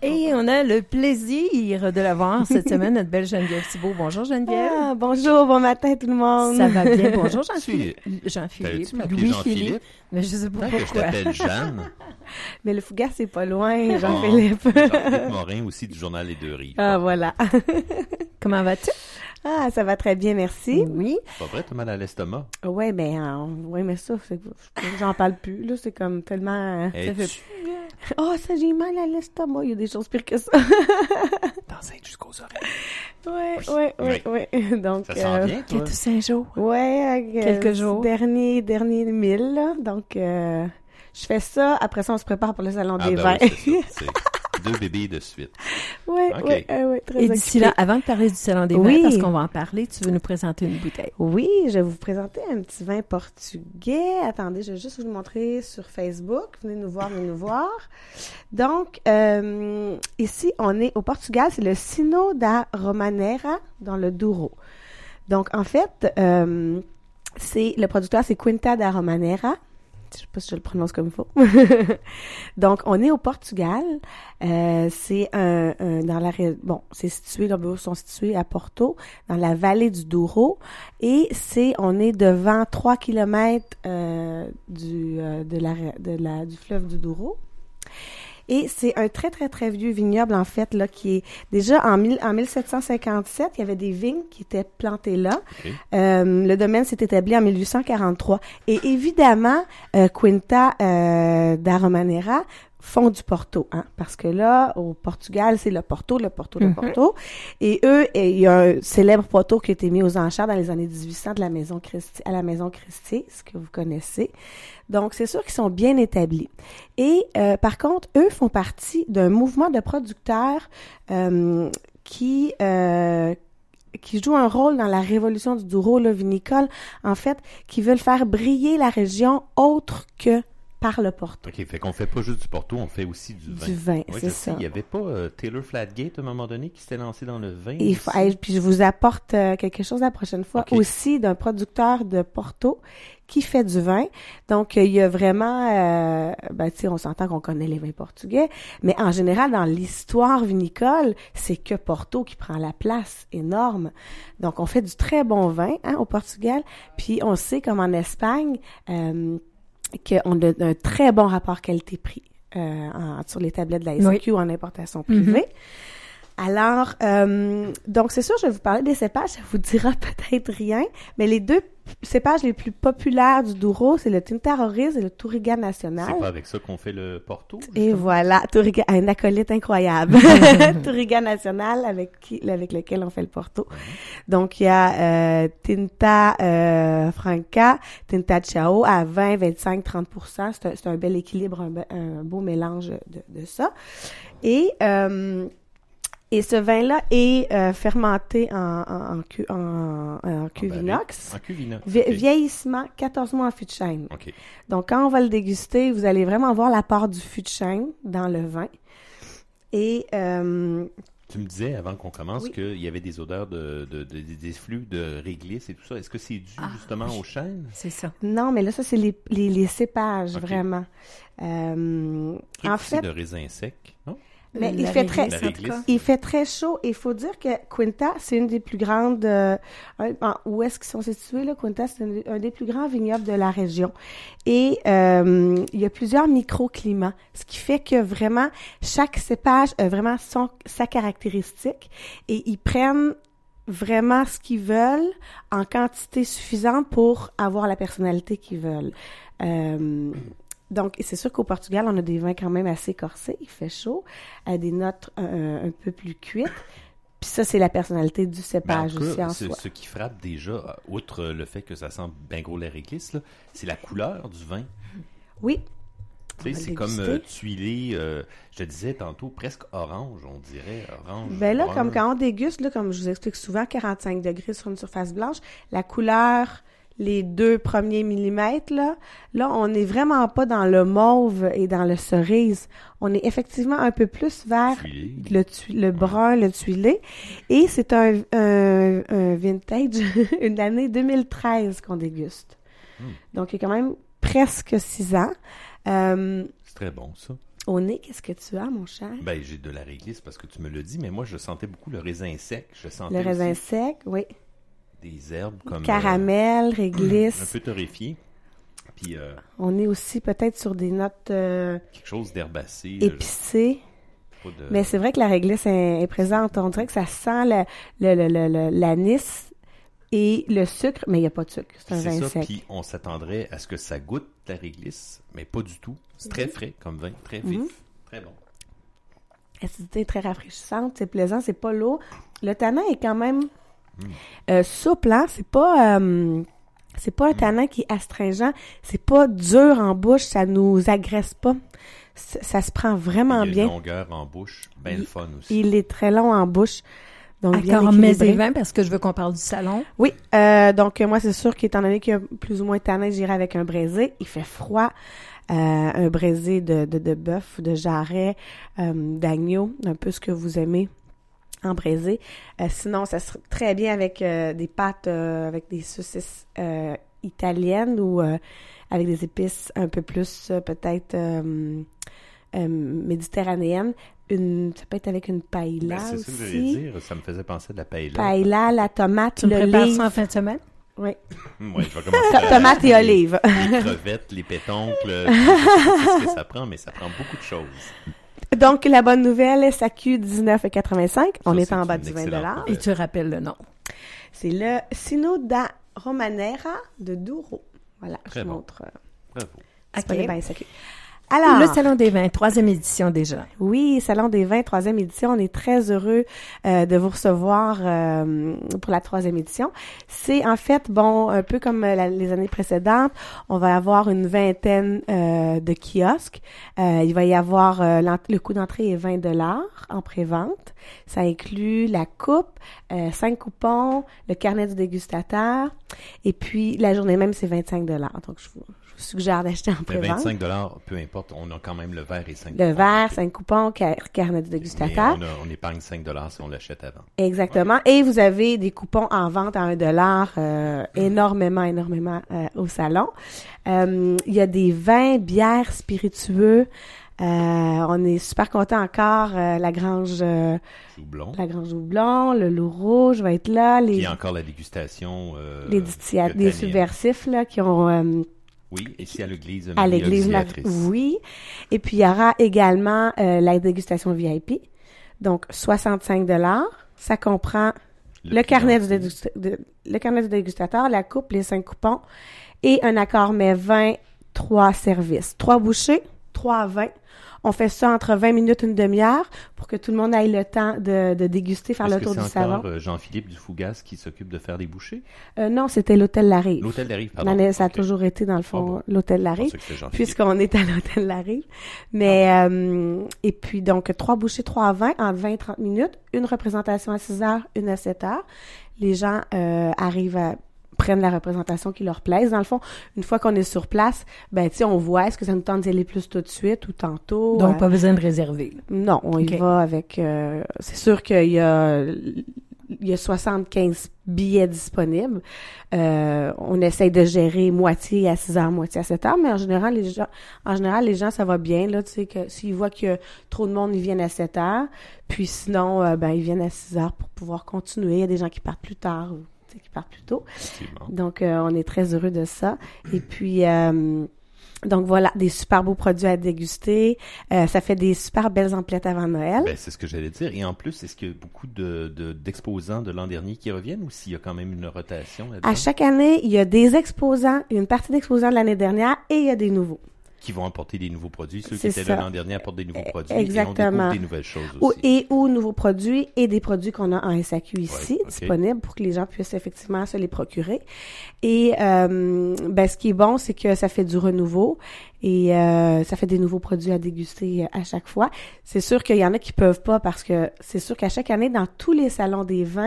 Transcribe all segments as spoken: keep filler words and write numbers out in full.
Et on a le plaisir de la voir cette semaine, notre belle Geneviève Thibault. Bonjour Geneviève. Ah, bonjour, bon matin tout le monde. Ça va bien. Bonjour Jean-Philippe. Jean-Philippe. Louis-Philippe. Mais je sais pas pourquoi. pourquoi. Que je t'appelle Jeanne. Mais le Fougas, c'est pas loin, Jean-Philippe. Oh, Jean-Philippe Morin aussi du Journal Les Deux Rives. Ah, voilà. Comment vas-tu? Ah, ça va très bien, merci. Oui. Pas vrai, t'as mal à l'estomac? Ouais, mais, euh, ouais, mais ça, c'est, j'en parle plus, là, c'est comme tellement... Hey, ça fait... tu... Oh, ça, j'ai mal à l'estomac, il y a des choses pires que ça. T'enseignes jusqu'aux oreilles. Ouais, ouais, ouais, ouais, ouais. Donc, ça sent euh, bien, toi? Quelques cinq jours. Ouais, euh, Quelques jours. Dernier, dernier mille, là. Donc, euh, je fais ça. Après ça, on se prépare pour le salon Ah, des ben vins. oui, c'est ça. C'est deux bébés de suite. Oui, Ok. oui, euh, oui, très Et d'ici occupée. là, avant de parler du Salon des Oui. vins, parce qu'on va en parler, tu veux nous présenter une bouteille. Oui, je vais vous présenter un petit vin portugais. Attendez, je vais juste vous le montrer sur Facebook. Venez nous voir, venez nous voir. Donc, euh, ici, on est au Portugal. C'est le Sino da Romaneira dans le Douro. Donc, en fait, euh, c'est le producteur, c'est Quinta da Romaneira. Je sais pas si je le prononce comme il faut. Donc, on est au Portugal. Euh, c'est un, un dans la ré- bon, c'est situé, leurs bureaux sont situés à Porto, dans la vallée du Douro, et c'est on est devant trois kilomètres euh, du euh, de la de la du fleuve du Douro. Et c'est un très, très, très vieux vignoble, en fait, là, qui est déjà en, mille, en mille sept cent cinquante-sept, il y avait des vignes qui étaient plantées là. Okay. Euh, le domaine s'est établi en mille huit cent quarante-trois. Et évidemment, euh, Quinta euh, da Romaneira font du Porto, hein, parce que là, au Portugal, c'est le Porto, le Porto, le Mm-hmm. Porto. Et eux, et il y a un célèbre Porto qui a été mis aux enchères dans les années dix-huit cents de la Maison Christi, à la Maison Christie, ce que vous connaissez. Donc, c'est sûr qu'ils sont bien établis. Et euh, par contre, eux font partie d'un mouvement de producteurs euh, qui euh, qui joue un rôle dans la révolution du Douro, le vinicole, en fait, qui veulent faire briller la région autre que par le Porto. OK, fait qu'on fait pas juste du Porto, on fait aussi du vin. Du vin, Oui, c'est je sais, ça. il y avait pas euh, Taylor Fladgate à un moment donné qui s'était lancé dans le vin. Et il faut, hey, puis je vous apporte euh, quelque chose la prochaine fois Okay. aussi d'un producteur de Porto qui fait du vin. Donc, euh, il y a vraiment, euh, ben, tu sais, on s'entend qu'on connaît les vins portugais, mais en général, dans l'histoire vinicole, c'est que Porto qui prend la place énorme. Donc, on fait du très bon vin, hein, au Portugal, puis on sait comme en Espagne, euh, qu'on a un très bon rapport qualité-prix euh, en, sur les tablettes de la S A Q Oui. ou en importation privée. Mm-hmm. Alors, euh, donc c'est sûr, je vais vous parler des cépages, ça vous dira peut-être rien, mais les deux cépages les plus populaires du Douro, c'est le Tinta Roriz et le Touriga Nacional. C'est pas avec ça qu'on fait le Porto? Et voilà, Touriga, un acolyte incroyable. Touriga Nacional avec qui, avec lequel on fait le Porto. Mm-hmm. Donc, il y a euh, Tinta euh, Franca, Tinta Chao à vingt, vingt-cinq, trente pour cent. C'est un, c'est un bel équilibre, un, un beau mélange de, de ça. Et... Euh, Et ce vin-là est euh, fermenté en, en, en, cu, en, en cuve inox. En cuve inox. Vi- Okay. Vieillissement, quatorze mois en fût de chêne. OK. Donc, quand on va le déguster, vous allez vraiment voir la part du fût de chêne dans le vin. Et... Euh, tu me disais, avant qu'on commence, oui. qu'il y avait des odeurs de, de, de, de des flux de réglisse et tout ça. Est-ce que c'est dû ah, justement oui. au chêne? C'est ça. Non, mais là, ça, c'est les, les, les cépages, Okay. vraiment. Euh, Et en aussi fait... de raisin sec, non? Mais La il fait très, La réglisse. il fait très chaud et il faut dire que Quinta, c'est une des plus grandes, euh, un, où est-ce qu'ils sont situés, là? Quinta, c'est un, un des plus grands vignobles de la région. Et, euh, il y a plusieurs microclimats, ce qui fait que vraiment, chaque cépage a vraiment son, sa caractéristique et ils prennent vraiment ce qu'ils veulent en quantité suffisante pour avoir la personnalité qu'ils veulent. Euh, Donc, c'est sûr qu'au Portugal, on a des vins quand même assez corsés, il fait chaud, à des notes un, un peu plus cuites. Puis ça, c'est la personnalité du cépage en aussi cas, en ce, soi. ce qui frappe déjà, outre le fait que ça sent bien gros la réglisse, là, c'est la couleur du vin. Oui. Tu sais, c'est comme euh, tuilé, euh, je te disais tantôt, presque orange, on dirait, orange. Ben là, brun. comme quand on déguste, là, comme je vous explique souvent, quarante-cinq degrés sur une surface blanche, la couleur... les deux premiers millimètres, là, là, on n'est vraiment pas dans le mauve et dans le cerise. On est effectivement un peu plus vers Tuilé. le, tu, le brun, le tuilé. Et c'est un, un, un vintage, une année deux mille treize qu'on déguste. Mm. Donc, il y a quand même presque six ans. Euh, C'est très bon, ça. Au nez, qu'est-ce que tu as, mon cher? Ben, j'ai de la réglisse parce que tu me l'as dit, mais moi, je sentais beaucoup le raisin sec. Je sentais Le raisin aussi sec, oui. des herbes comme... Caramel, euh, réglisse. Un peu torréfié. Puis... Euh, On est aussi peut-être sur des notes... Euh, quelque chose d'herbacé. épicées. Euh, de... Mais c'est vrai que la réglisse est, est présente. On dirait que ça sent le, le, le, le, le, l'anis et le sucre, mais il n'y a pas de sucre. C'est un c'est vin ça, sec. Puis on s'attendrait à ce que ça goûte la réglisse, mais pas du tout. C'est très frais comme vin, très vif, Mm-hmm. très bon. L'acidité est très rafraîchissante, c'est plaisant, c'est pas lourd. Le tanin est quand même mm. euh, souple, hein? C'est pas... Euh, c'est pas un tanin qui est astringent, c'est pas dur en bouche, ça nous agresse pas. Ça, ça se prend vraiment il y a bien. Une longueur en bouche, bien le fun aussi. Il est très long en bouche. Donc, Encore mets et vins, parce que je veux qu'on parle du salon. Oui, euh, donc moi, c'est sûr qu'étant donné qu'il y a plus ou moins de tanin, j'irai avec un braisé. Il fait froid. Euh, un braisé de, de, de bœuf, de jarret, euh, d'agneau, un peu ce que vous aimez en braisé. Euh, sinon, ça serait très bien avec euh, des pâtes, euh, avec des saucisses euh, italiennes ou euh, avec des épices un peu plus euh, peut-être euh, euh, méditerranéennes. Une, ça peut être avec une paella ben, c'est aussi. C'est ça que j'allais dire. Ça me faisait penser à de la paella. Paella, la tomate, tu me l'olive. prépares ça en fin de semaine? Oui. Oui, je vais commencer à... Tomate et olive. Les crevettes, les pétoncles, je sais pas ce que ça prend, mais ça prend beaucoup de choses. Donc, la bonne nouvelle, S A Q dix-neuf quatre-vingt-cinq. On Ça, est c'est en bas une du vingt excellente dollars. nouvelle. Et tu rappelles le nom. C'est le Sino da Romanera de Douro. Voilà, Très je bon. montre. euh, Bravo. disponible à S A Q. Alors, Le Salon des vins, troisième édition déjà. oui, Salon des vins, troisième édition. On est très heureux euh, de vous recevoir euh, pour la troisième édition. C'est en fait, bon, un peu comme euh, la- les années précédentes, on va avoir une vingtaine euh, de kiosques. Euh, il va y avoir, euh, l'ent- le coût d'entrée est vingt dollars en pré-vente. Ça inclut la coupe, euh, cinq coupons, le carnet du dégustateur. Et puis, la journée même, c'est vingt-cinq dollars. Donc, je vous, je vous suggère d'acheter en Mais pré-vente. vingt-cinq dollars, peu importe, on a quand même le verre et cinq Le coupons. verre, cinq coupons, car- carnet du Mais dégustateur. on, a- on épargne cinq dollars si on l'achète avant. Exactement. Et vous avez des coupons en vente à un dollar, euh, énormément, énormément euh, au salon. Euh, il y a des vins, bières, spiritueux. Euh, on est super content encore. euh, la Grange, euh, Joublon. la Grange Houblon, le Loup Rouge va être là. Puis il Les, y a encore la dégustation. Euh, les, distia- que les Tania- subversifs là qui ont euh, Oui, ici à l'église. à Marie l'église. Mar- Auxiliatrice. Oui. Et puis il y aura également euh, la dégustation V I P. Donc soixante-cinq dollars. Ça comprend le, carnet du dégusta- de- le carnet du dégustateur, la coupe, les cinq coupons et un accord mais vin, trois services. Trois bouchées, trois vins. On fait ça entre vingt minutes, une demi-heure pour que tout le monde ait le temps de, de déguster, faire Est-ce le que tour c'est du salon. encore euh, Jean-Philippe Dufougas qui s'occupe de faire des bouchées? Euh, non, c'était l'hôtel Larive. L'hôtel Larive, pardon. L'année- Ça a Ok. toujours été, dans le fond, Ah bon. l'hôtel Je Larive. pensais que c'était Jean-Philippe. Puisqu'on est à l'hôtel Larive. Mais, euh, et puis, donc, trois bouchées, trois vins en vingt à trente minutes. Une représentation à six heures, une à sept heures. Les gens euh, arrivent à prennent la représentation qui leur plaise. Dans le fond, une fois qu'on est sur place, ben, tu sais, on voit, est-ce que ça nous tente d'y aller plus tout de suite ou tantôt? Donc, Euh, pas besoin de réserver. non, on y Ok. va avec... euh, c'est sûr qu'il y a... Il y a soixante-quinze billets disponibles. Euh, on essaye de gérer moitié à six heures, moitié à sept heures, mais en général, les gens, en général, les gens, ça va bien, là, tu sais, que s'ils voient qu'il y a trop de monde, ils viennent à sept heures. Puis sinon, euh, ben, ils viennent à six heures pour pouvoir continuer. Il y a des gens qui partent plus tard ou, tu sais, qui partent plus tôt. Effectivement. Donc, euh, on est très heureux de ça. Et puis, euh, donc voilà, des super beaux produits à déguster. Euh, ça fait des super belles emplettes avant Noël. Ben, c'est ce que j'allais dire. Et en plus, est-ce qu'il y a beaucoup de, de, d'exposants de l'an dernier qui reviennent ou s'il y a quand même une rotation là-dedans? À chaque année, il y a des exposants, il y a une partie d'exposants de l'année dernière et il y a des nouveaux. Qui vont apporter des nouveaux produits. Ceux qui C'est étaient ça. là l'an dernier apportent des nouveaux produits. Exactement. Et on découvre des nouvelles choses Ou, aussi. et ou nouveaux produits et des produits qu'on a en S A Q ici, Ouais, ok. disponibles pour que les gens puissent effectivement se les procurer. Et euh, ben, ce qui est bon, c'est que ça fait du renouveau et euh, ça fait des nouveaux produits à déguster à chaque fois. C'est sûr qu'il y en a qui peuvent pas parce que c'est sûr qu'à chaque année, dans tous les salons des vins,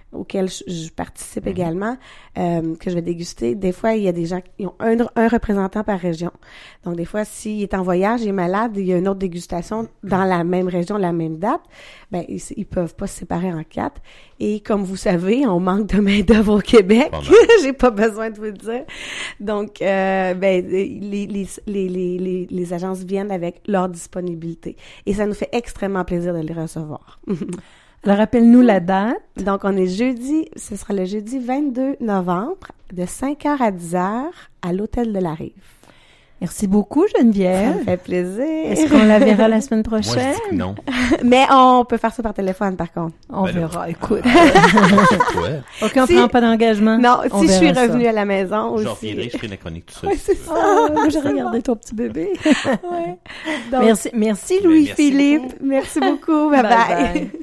auquel je, je participe Mhm. également, euh, que je vais déguster. Des fois, il y a des gens qui ont un, un représentant par région. Donc, des fois, s'il est en voyage, il est malade, il y a une autre dégustation dans la même région, la même date, ben ils, ils peuvent pas se séparer en quatre. Et comme vous savez, on manque de main-d'œuvre au Québec. Pas mal. J'ai pas besoin de vous le dire. Donc, euh, ben, les, les, les, les, les, les agences viennent avec leur disponibilité. Et ça nous fait extrêmement plaisir de les recevoir. Alors, rappelle-nous la date. Donc, on est jeudi, ce sera le jeudi vingt-deux novembre, de cinq heures à dix heures, à l'Hôtel de la Rive. Merci beaucoup, Ça Geneviève. me fait plaisir. Est-ce qu'on la verra la semaine Moi, je prochaine? dis que non. Mais on peut faire ça par téléphone, par contre. On Ben là. verra, écoute. Ouais. OK, on Si- prend pas d'engagement. Non, On si je suis verra ça. revenue à la maison aussi. J'en reviendrai, je ferai la chronique tout seul. Ouais, si c'est tu veux. Oh, moi, j'ai C'est regardé ton petit bébé. Ouais. Donc, Merci, merci Ben, Louis-Philippe. merci beaucoup. merci beaucoup. Bye bye. Bye bye.